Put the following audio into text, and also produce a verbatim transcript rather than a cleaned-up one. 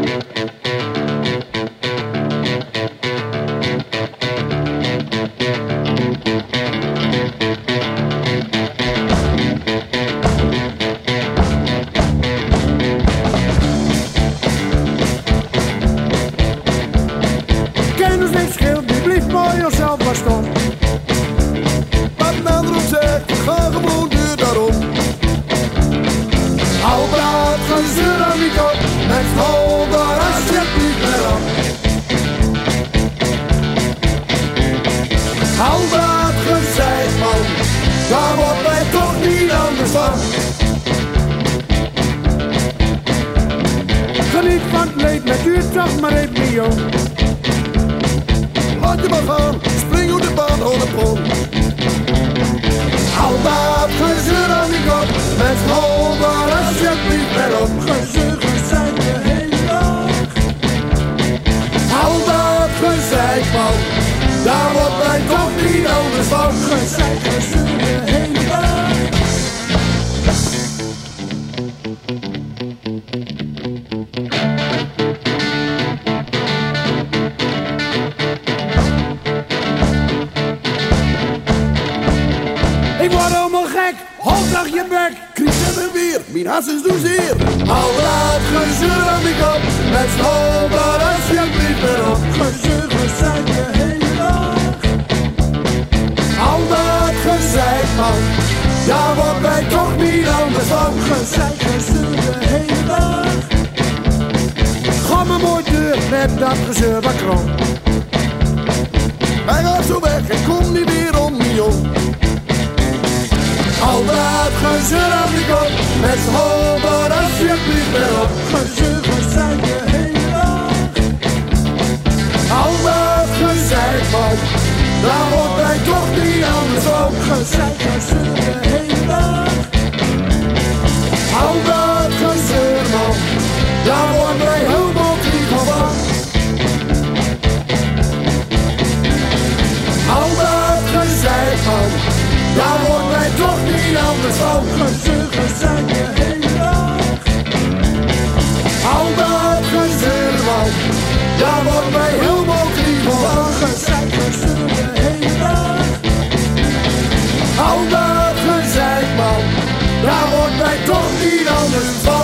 Geniet van het leed met u, toch maar even niet jong. Laat je maar gaan, spring op de baan, hoor de pol. Al dat gezeur aan die kop, met hol daar alsjeblieft weer op. Gezeur, gezeik de hele dag. Al dat gezeik man, daar wordt mij toch niet anders van. Gezeik, gezeur de hele dag. Ik word helemaal gek, hoofd achter je bek. Kriek en weer, mijn hart is doen zeer. Al dat gezeur aan die kop, met school daar alsjeblieft weer op. Gezeur, gezeik de hele dag. Al dat gezeik man, daar wordt mij toch niet anders van. Gezeik, gezeur de hele dag. Ga maar mooi deur met dat gezeur wat krom. Hij gaat zo weg en komt niet weer om niet om. Al dat gezeur aan die kop, met school daar alsjeblieft weer op. Gezeur, gezeik de hele dag. Al dat gezeik man, daar wordt mij toch niet anders van. Gezeik, gezeur de hele dag. Al dat gezeur man, daar wordt mij helemaal niet van. Al dat gezeik man, daar wordt mij toch niet anders van. Gezeur, gezeik de hele dag. Al dat gezeur man, daar wordt mij helemaal niet van. Gezeik, gezeur de hele dag. Al dat gezeik man, daar wordt mij toch niet anders van.